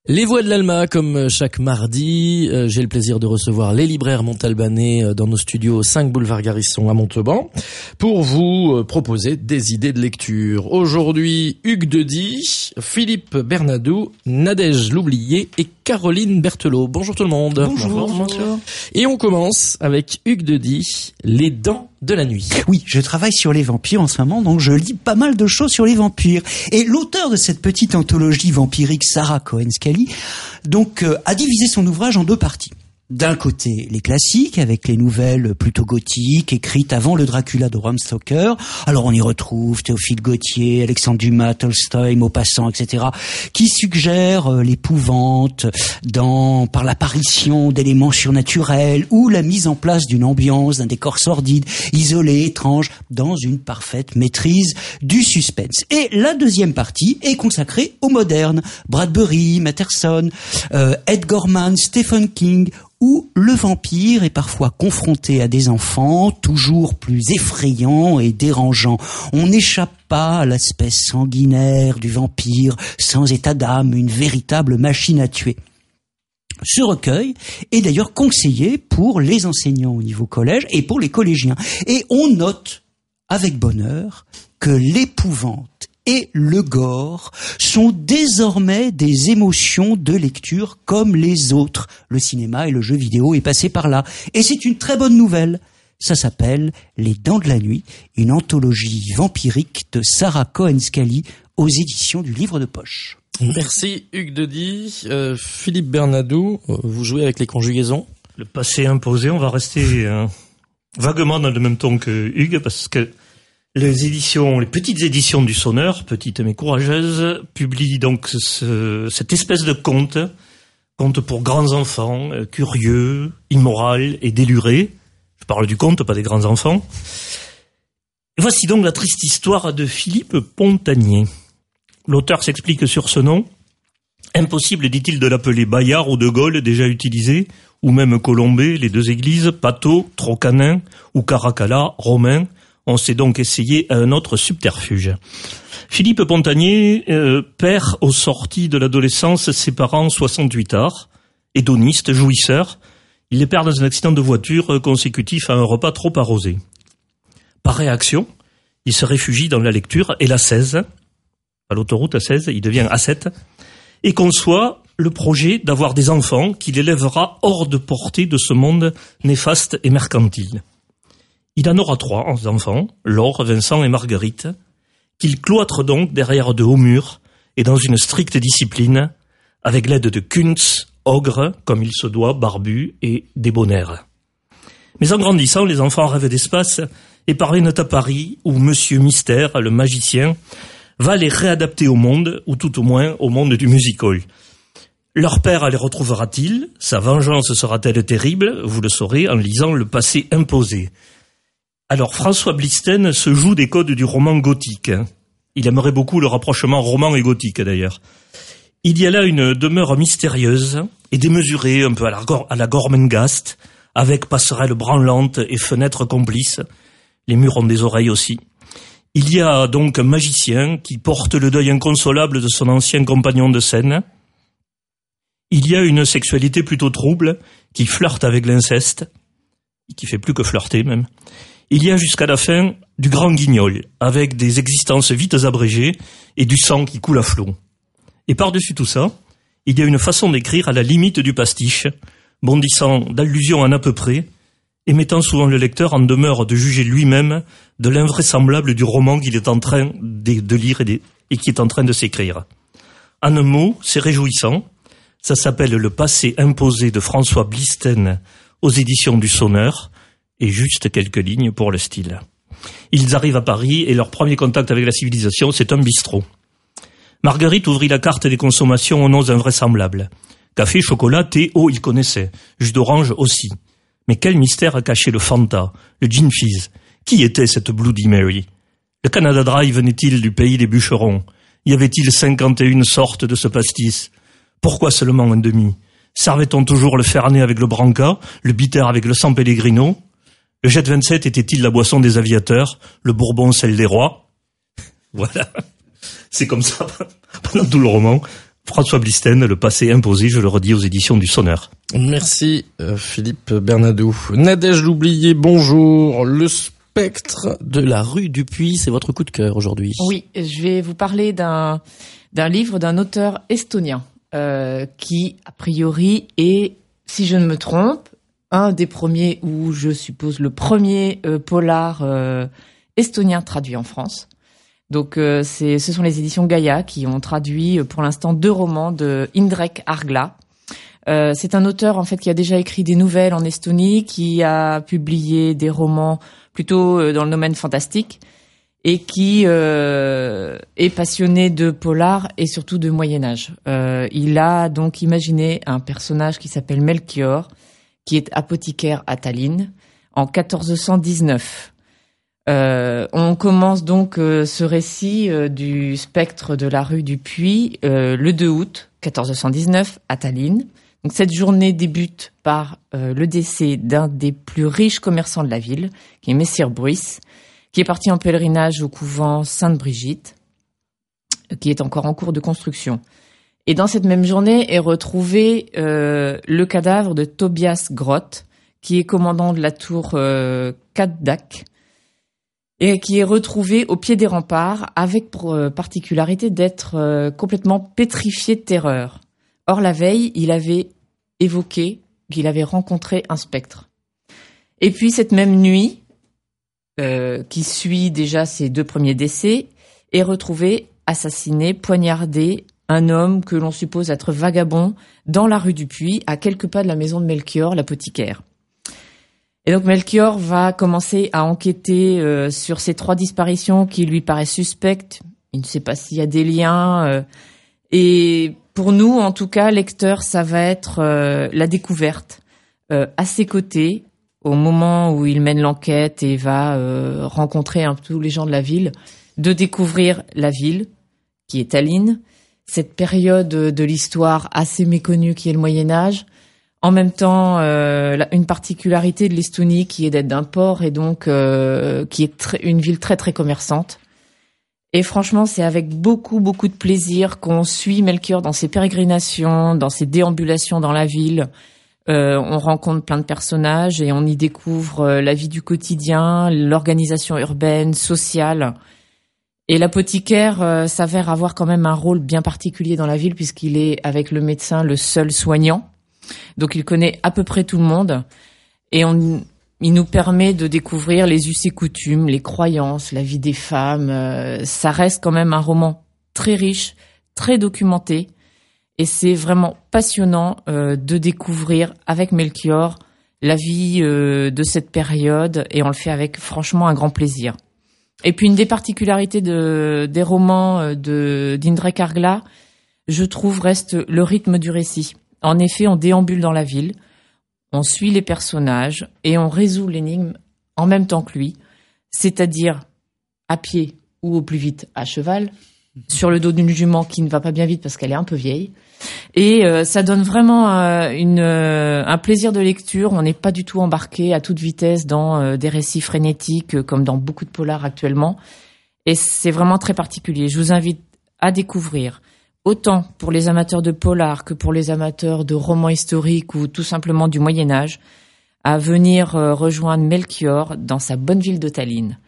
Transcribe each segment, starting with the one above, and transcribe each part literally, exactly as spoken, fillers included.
Les Voix de l'Alma, comme chaque mardi, euh, j'ai le plaisir de recevoir les libraires montalbanais euh, dans nos studios cinq boulevard Garisson à Montauban pour vous euh, proposer des idées de lecture. Aujourd'hui, Hugues Dedi, Philippe Bernadou, Nadège L'Oublié et Caroline Berthelot. Bonjour tout le monde. Bonjour. Bonjour. Et on commence avec Hugues Dedi, Les Dents de la Nuit. Oui, je travaille sur les vampires en ce moment, donc je lis pas mal de choses sur les vampires. Et l'auteur de cette petite anthologie vampirique, Sarah Cohen-Scally, donc euh, a divisé son ouvrage en deux parties. D'un côté, les classiques, avec les nouvelles plutôt gothiques, écrites avant le Dracula de Bram Stoker. Alors on y retrouve Théophile Gautier, Alexandre Dumas, Tolstoï, Maupassant, et cetera, qui suggèrent euh, l'épouvante dans, par l'apparition d'éléments surnaturels ou la mise en place d'une ambiance, d'un décor sordide, isolé, étrange, dans une parfaite maîtrise du suspense. Et la deuxième partie est consacrée aux modernes. Bradbury, Matterson, euh, Ed Gorman, Stephen King, où le vampire est parfois confronté à des enfants toujours plus effrayants et dérangeants. On n'échappe pas à l'aspect sanguinaire du vampire, sans état d'âme, une véritable machine à tuer. Ce recueil est d'ailleurs conseillé pour les enseignants au niveau collège et pour les collégiens. Et on note avec bonheur que l'épouvante et le gore sont désormais des émotions de lecture comme les autres. Le cinéma et le jeu vidéo est passé par là. Et c'est une très bonne nouvelle. Ça s'appelle Les Dents de la Nuit, une anthologie vampirique de Sarah Cohen-Scally aux éditions du Livre de Poche. Merci Hugues Dedi. Euh, Philippe Bernadou, vous jouez avec les conjugaisons. Le passé imposé, on va rester euh, vaguement dans le même ton que Hugues, parce que les éditions, les petites éditions du Sonneur, petites mais courageuses, publient donc ce, cette espèce de conte, conte pour grands enfants, euh, curieux, immoral et déluré. Je parle du conte, pas des grands enfants. Et voici donc la triste histoire de Philippe Pontanier. L'auteur s'explique sur ce nom. Impossible, dit-il, de l'appeler Bayard ou De Gaulle, déjà utilisé, ou même Colombé, les deux églises, Pato, Trocanin, ou Caracalla, Romain. On s'est donc essayé à un autre subterfuge. Philippe Pontanier euh, perd aux sorties de l'adolescence ses parents soixante-huit ards, hédoniste, jouisseur. Il les perd dans un accident de voiture consécutif à un repas trop arrosé. Par réaction, il se réfugie dans la lecture et la seize, à l'autoroute A seize, il devient A sept, et conçoit le projet d'avoir des enfants qu'il élèvera hors de portée de ce monde néfaste et mercantile. Il en aura trois enfants, Laure, Vincent et Marguerite, qu'il cloître donc derrière de hauts murs et dans une stricte discipline, avec l'aide de Kuntz, ogre, comme il se doit, barbu et débonnaire. Mais en grandissant, les enfants rêvent d'espace et parviennent à Paris, où Monsieur Mystère, le magicien, va les réadapter au monde, ou tout au moins au monde du music-hall. Leur père les retrouvera-t-il? Sa vengeance sera-t-elle terrible? Vous le saurez en lisant Le Passé imposé. Alors, François Blisten se joue des codes du roman gothique. Il aimerait beaucoup le rapprochement roman et gothique, d'ailleurs. Il y a là une demeure mystérieuse et démesurée, un peu à la, à la Gormenghast, avec passerelles branlantes et fenêtres complices. Les murs ont des oreilles aussi. Il y a donc un magicien qui porte le deuil inconsolable de son ancien compagnon de scène. Il y a une sexualité plutôt trouble qui flirte avec l'inceste, qui fait plus que flirter même. Il y a jusqu'à la fin du grand guignol, avec des existences vite abrégées et du sang qui coule à flot. Et par-dessus tout ça, il y a une façon d'écrire à la limite du pastiche, bondissant d'allusion en à peu près, et mettant souvent le lecteur en demeure de juger lui-même de l'invraisemblable du roman qu'il est en train de, de lire et, de, et qui est en train de s'écrire. En un mot, c'est réjouissant. Ça s'appelle Le Passé imposé de François Blisten aux éditions du Sonneur, et juste quelques lignes pour le style. Ils arrivent à Paris et leur premier contact avec la civilisation, c'est un bistrot. Marguerite ouvrit la carte des consommations aux noms invraisemblables. Café, chocolat, thé, eau, ils connaissaient. Jus d'orange aussi. Mais quel mystère a caché le Fanta, le Gin Fizz? Qui était cette Bloody Mary? Le Canada Dry venait-il du pays des bûcherons? Y avait-il cinquante et une sortes de ce pastis? Pourquoi seulement un demi? Servait-on toujours le Fernet avec le Branca, le Bitter avec le San Pellegrino? Le Jet vingt-sept était-il la boisson des aviateurs, le Bourbon celle des rois? Voilà. C'est comme ça pendant tout le roman. François Blisten, Le passé imposé, je le redis, aux éditions du Sonneur. Merci euh, Philippe Bernadou. Nadège l'oublié, bonjour. Le spectre de la rue du Puy, c'est votre coup de cœur aujourd'hui. Oui, je vais vous parler d'un d'un livre d'un auteur estonien euh, qui, a priori, est, si je ne me trompe, un des premiers, ou je suppose le premier euh, polar euh, estonien traduit en France. Donc, euh, c'est, ce sont les éditions Gaïa qui ont traduit, pour l'instant, deux romans de Indrek Argla. Euh, c'est un auteur, en fait, qui a déjà écrit des nouvelles en Estonie, qui a publié des romans plutôt euh, dans le domaine fantastique, et qui euh, est passionné de polar et surtout de Moyen-Âge. Euh, il a donc imaginé un personnage qui s'appelle Melchior, qui est apothicaire à Tallinn, en quatorze cent dix-neuf. Euh, on commence donc euh, ce récit euh, du spectre de la rue du Puy euh, le deux août quatorze cent dix-neuf à Tallinn. Donc cette journée débute par euh, le décès d'un des plus riches commerçants de la ville, qui est Messire Bruys, qui est parti en pèlerinage au couvent Sainte-Brigitte, qui est encore en cours de construction. Et dans cette même journée est retrouvé euh, le cadavre de Tobias Groth, qui est commandant de la tour euh, Katdak, et qui est retrouvé au pied des remparts, avec pour euh, particularité d'être euh, complètement pétrifié de terreur. Or, la veille, il avait évoqué qu'il avait rencontré un spectre. Et puis, cette même nuit, euh, qui suit déjà ses deux premiers décès, est retrouvé assassiné, poignardé, un homme que l'on suppose être vagabond dans la rue du Puy, à quelques pas de la maison de Melchior, l'apothicaire. Et donc Melchior va commencer à enquêter euh, sur ces trois disparitions qui lui paraissent suspectes. Il ne sait pas s'il y a des liens. Euh, et pour nous, en tout cas, lecteurs, ça va être euh, la découverte euh, à ses côtés, au moment où il mène l'enquête et va euh, rencontrer un peu tous les gens de la ville, de découvrir la ville, qui est Tallinn, cette période de l'histoire assez méconnue qui est le Moyen-Âge. En même temps, euh, une particularité de l'Estonie qui est d'être d'un port et donc euh, qui est très, une ville très très commerçante. Et franchement, c'est avec beaucoup beaucoup de plaisir qu'on suit Melchior dans ses pérégrinations, dans ses déambulations dans la ville. Euh, on rencontre plein de personnages et on y découvre euh, la vie du quotidien, l'organisation urbaine, sociale. Et l'apothicaire euh, s'avère avoir quand même un rôle bien particulier dans la ville puisqu'il est, avec le médecin, le seul soignant. Donc il connaît à peu près tout le monde et on, il nous permet de découvrir les us et coutumes, les croyances, la vie des femmes. Euh, ça reste quand même un roman très riche, très documenté et c'est vraiment passionnant euh, de découvrir avec Melchior la vie euh, de cette période et on le fait avec franchement un grand plaisir. Et puis une des particularités de, des romans de, d'Indrek Argla, je trouve, reste le rythme du récit. En effet, on déambule dans la ville, on suit les personnages et on résout l'énigme en même temps que lui, c'est-à-dire à pied ou au plus vite à cheval, sur le dos d'une jument qui ne va pas bien vite parce qu'elle est un peu vieille. Et euh, ça donne vraiment euh, une, euh, un plaisir de lecture. On n'est pas du tout embarqué à toute vitesse dans euh, des récits frénétiques euh, comme dans beaucoup de polars actuellement. Et c'est vraiment très particulier. Je vous invite à découvrir, autant pour les amateurs de polar que pour les amateurs de romans historiques ou tout simplement du Moyen-Âge, à venir euh, rejoindre Melchior dans sa bonne ville de Tallinn.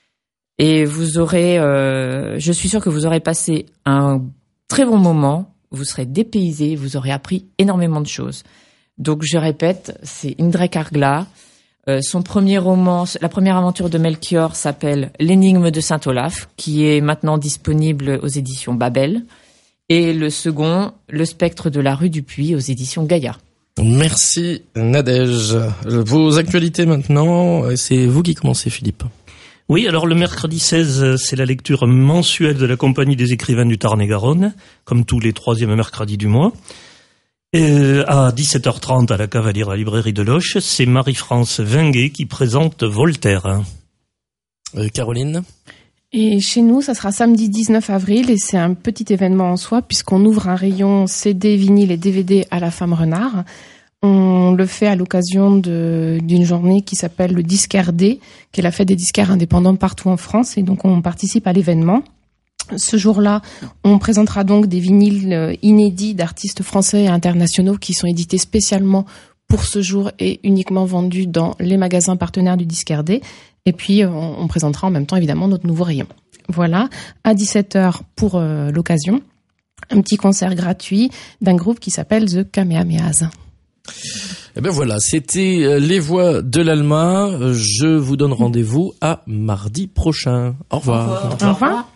Et vous aurez, euh, je suis sûre que vous aurez passé un très bon moment, vous serez dépaysé, vous aurez appris énormément de choses. Donc je répète, c'est Indrek Argla. Euh, son premier roman, la première aventure de Melchior s'appelle L'énigme de Saint-Olaf, qui est maintenant disponible aux éditions Babel. Et le second, Le spectre de la rue du Puy, aux éditions Gaïa. Merci Nadège. Vos actualités maintenant, c'est vous qui commencez, Philippe. Oui, alors le mercredi seize, c'est la lecture mensuelle de la Compagnie des écrivains du Tarn-et-Garonne, comme tous les troisièmes mercredis du mois. Et à dix-sept heures trente, à la Cavalière, à la librairie de Loches, c'est Marie-France Vinguet qui présente Voltaire. Euh, Caroline ? Et chez nous, ça sera samedi dix-neuf avril et c'est un petit événement en soi puisqu'on ouvre un rayon C D, vinyle et D V D à la Femme Renard. On le fait à l'occasion de, d'une journée qui s'appelle le Disquaire D, qui est la fête des disquaires indépendants partout en France. Et donc, on participe à l'événement. Ce jour-là, on présentera donc des vinyles inédits d'artistes français et internationaux qui sont édités spécialement pour ce jour et uniquement vendus dans les magasins partenaires du Disque R D. Et puis, on, on présentera en même temps, évidemment, notre nouveau rayon. Voilà, à dix-sept heures pour euh, l'occasion, un petit concert gratuit d'un groupe qui s'appelle The Kamehamehas. Eh ben voilà, c'était Les Voix de l'Alma. Je vous donne rendez-vous à mardi prochain. Au revoir. Au revoir. Au revoir.